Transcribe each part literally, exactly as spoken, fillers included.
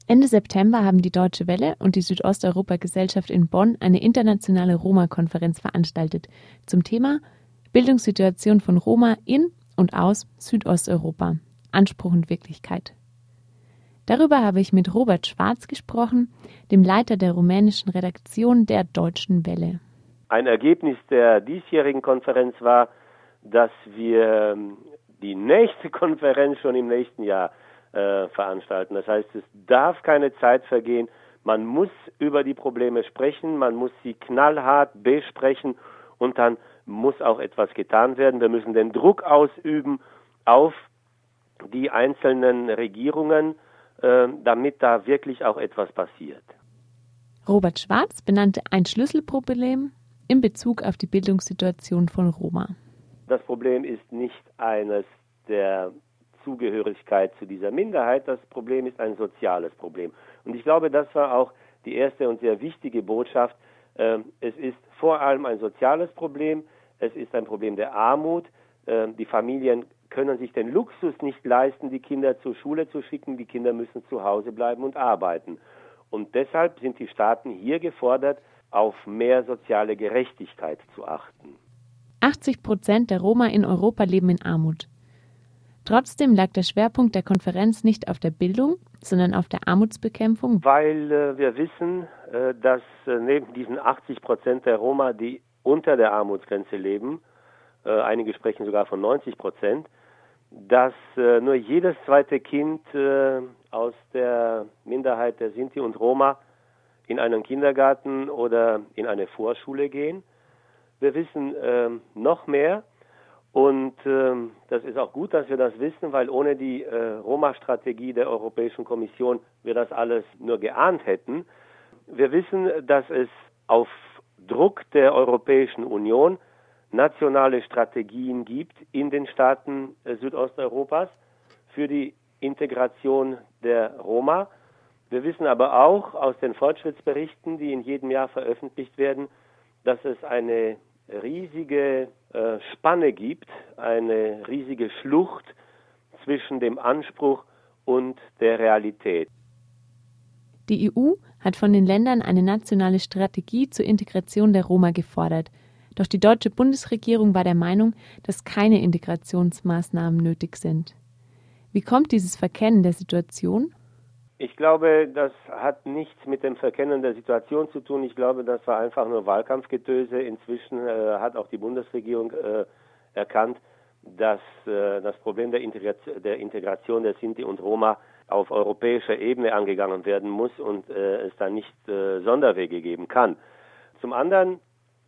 Ende September haben die Deutsche Welle und die Südosteuropa-Gesellschaft in Bonn eine internationale Roma-Konferenz veranstaltet zum Thema Bildungssituation von Roma in und aus Südosteuropa. Anspruch und Wirklichkeit. Darüber habe ich mit Robert Schwarz gesprochen, dem Leiter der rumänischen Redaktion der Deutschen Welle. Ein Ergebnis der diesjährigen Konferenz war, dass wir die nächste Konferenz schon im nächsten Jahr äh, veranstalten. Das heißt, es darf keine Zeit vergehen. Man muss über die Probleme sprechen, man muss sie knallhart besprechen und dann muss auch etwas getan werden. Wir müssen den Druck ausüben auf die einzelnen Regierungen, äh, damit da wirklich auch etwas passiert. Robert Schwarz benannte ein Schlüsselproblem in Bezug auf die Bildungssituation von Roma. Das Problem ist nicht eines der Zugehörigkeit zu dieser Minderheit, das Problem ist ein soziales Problem. Und ich glaube, das war auch die erste und sehr wichtige Botschaft. Es ist vor allem ein soziales Problem, es ist ein Problem der Armut. Die Familien können sich den Luxus nicht leisten, die Kinder zur Schule zu schicken, die Kinder müssen zu Hause bleiben und arbeiten. Und deshalb sind die Staaten hier gefordert, auf mehr soziale Gerechtigkeit zu achten. achtzig Prozent der Roma in Europa leben in Armut. Trotzdem lag der Schwerpunkt der Konferenz nicht auf der Bildung, sondern auf der Armutsbekämpfung. Weil äh, wir wissen, äh, dass äh, neben diesen achtzig Prozent der Roma, die unter der Armutsgrenze leben, äh, einige sprechen sogar von neunzig Prozent, dass äh, nur jedes zweite Kind äh, aus der Minderheit der Sinti und Roma in einen Kindergarten oder in eine Vorschule gehen. Wir wissen äh, noch mehr und äh, das ist auch gut, dass wir das wissen, weil ohne die äh, Roma-Strategie der Europäischen Kommission wir das alles nur geahnt hätten. Wir wissen, dass es auf Druck der Europäischen Union nationale Strategien gibt in den Staaten äh, Südosteuropas für die Integration der Roma. Wir wissen aber auch aus den Fortschrittsberichten, die in jedem Jahr veröffentlicht werden, dass es eine riesige äh, Spanne gibt, eine riesige Schlucht zwischen dem Anspruch und der Realität. Die E U hat von den Ländern eine nationale Strategie zur Integration der Roma gefordert. Doch die deutsche Bundesregierung war der Meinung, dass keine Integrationsmaßnahmen nötig sind. Wie kommt dieses Verkennen der Situation? Ich glaube, das hat nichts mit dem Verkennen der Situation zu tun. Ich glaube, das war einfach nur Wahlkampfgetöse. Inzwischen äh, hat auch die Bundesregierung äh, erkannt, dass äh, das Problem der Integration, der Integration der Sinti und Roma auf europäischer Ebene angegangen werden muss und äh, es da nicht äh, Sonderwege geben kann. Zum anderen,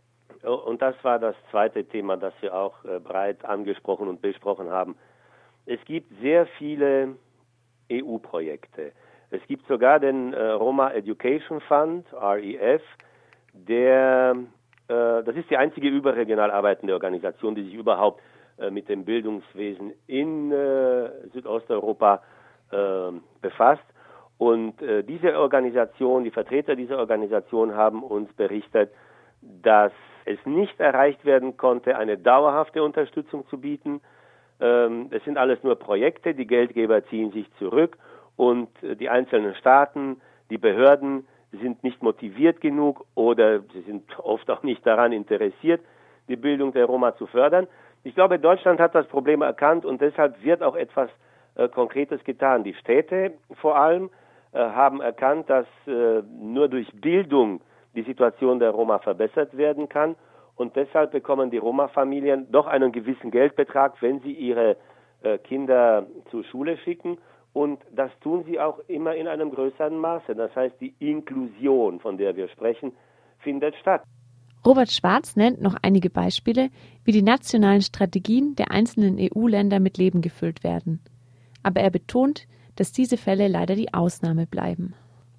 und das war das zweite Thema, das wir auch äh, breit angesprochen und besprochen haben, es gibt sehr viele E U-Projekte. Es gibt sogar den äh, Roma Education Fund, R E F, der, äh, das ist die einzige überregional arbeitende Organisation, die sich überhaupt äh, mit dem Bildungswesen in äh, Südosteuropa äh, befasst. Und äh, diese Organisation, die Vertreter dieser Organisation haben uns berichtet, dass es nicht erreicht werden konnte, eine dauerhafte Unterstützung zu bieten. Ähm, es sind alles nur Projekte, die Geldgeber ziehen sich zurück. Und die einzelnen Staaten, die Behörden sind nicht motiviert genug oder sie sind oft auch nicht daran interessiert, die Bildung der Roma zu fördern. Ich glaube, Deutschland hat das Problem erkannt und deshalb wird auch etwas äh, Konkretes getan. Die Städte vor allem äh, haben erkannt, dass äh, nur durch Bildung die Situation der Roma verbessert werden kann und deshalb bekommen die Roma-Familien doch einen gewissen Geldbetrag, wenn sie ihre äh, Kinder zur Schule schicken. Und das tun sie auch immer in einem größeren Maße. Das heißt, die Inklusion, von der wir sprechen, findet statt. Robert Schwarz nennt noch einige Beispiele, wie die nationalen Strategien der einzelnen E U-Länder mit Leben gefüllt werden. Aber er betont, dass diese Fälle leider die Ausnahme bleiben.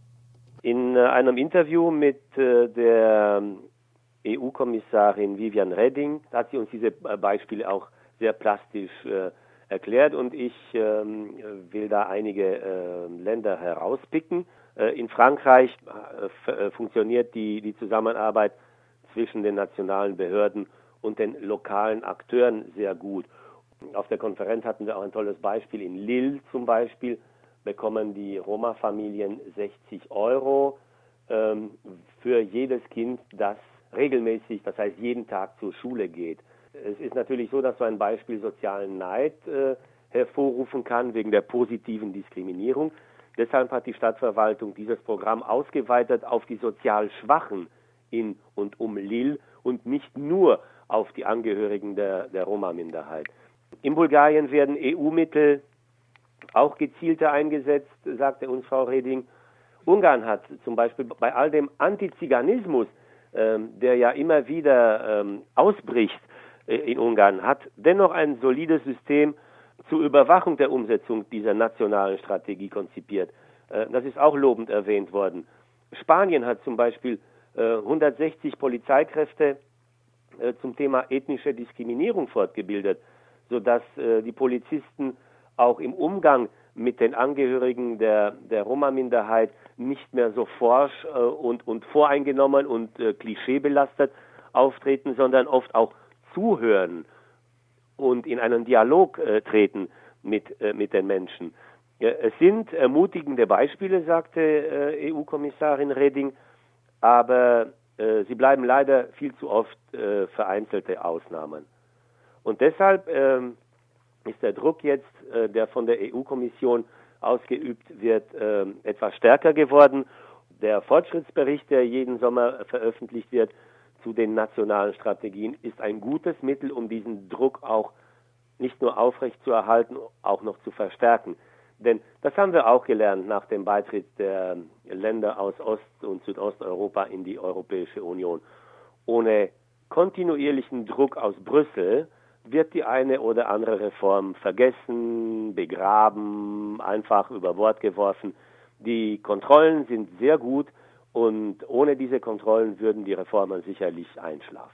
In äh, einem Interview mit äh, der E U-Kommissarin Viviane Reding hat sie uns diese äh, Beispiele auch sehr plastisch äh, erklärt und ich ähm, will da einige äh, Länder herauspicken. Äh, in Frankreich äh, f- äh, funktioniert die, die Zusammenarbeit zwischen den nationalen Behörden und den lokalen Akteuren sehr gut. Auf der Konferenz hatten wir auch ein tolles Beispiel in Lille zum Beispiel, bekommen die Roma-Familien sechzig Euro ähm, für jedes Kind, das regelmäßig, das heißt jeden Tag zur Schule geht. Es ist natürlich so, dass so ein Beispiel sozialen Neid äh, hervorrufen kann wegen der positiven Diskriminierung. Deshalb hat die Stadtverwaltung dieses Programm ausgeweitet auf die sozial Schwachen in und um Lille und nicht nur auf die Angehörigen der, der Roma-Minderheit. In Bulgarien werden E U-Mittel auch gezielter eingesetzt, sagte uns Frau Reding. Ungarn hat zum Beispiel bei all dem Antiziganismus, ähm, der ja immer wieder ähm, ausbricht äh, in Ungarn, hat dennoch ein solides System zur Überwachung der Umsetzung dieser nationalen Strategie konzipiert. Äh, das ist auch lobend erwähnt worden. Spanien hat zum Beispiel äh, hundertsechzig Polizeikräfte äh, zum Thema ethnische Diskriminierung fortgebildet, sodass äh, die Polizisten auch im Umgang mit den Angehörigen der, der Roma-Minderheit nicht mehr so forsch äh, und, und voreingenommen und äh, klischeebelastet auftreten, sondern oft auch zuhören und in einen Dialog äh, treten mit, äh, mit den Menschen. Ja, es sind ermutigende Beispiele, sagte äh, E U-Kommissarin Reding, aber äh, sie bleiben leider viel zu oft äh, vereinzelte Ausnahmen. Und deshalb äh, ist der Druck jetzt, äh, der von der E U-Kommission ausgeübt wird, äh, etwas stärker geworden. Der Fortschrittsbericht, der jeden Sommer veröffentlicht wird zu den nationalen Strategien, ist ein gutes Mittel, um diesen Druck auch nicht nur aufrechtzuerhalten, auch noch zu verstärken. Denn das haben wir auch gelernt nach dem Beitritt der Länder aus Ost- und Südosteuropa in die Europäische Union. Ohne kontinuierlichen Druck aus Brüssel wird die eine oder andere Reform vergessen, begraben, einfach über Bord geworfen. Die Kontrollen sind sehr gut und ohne diese Kontrollen würden die Reformen sicherlich einschlafen.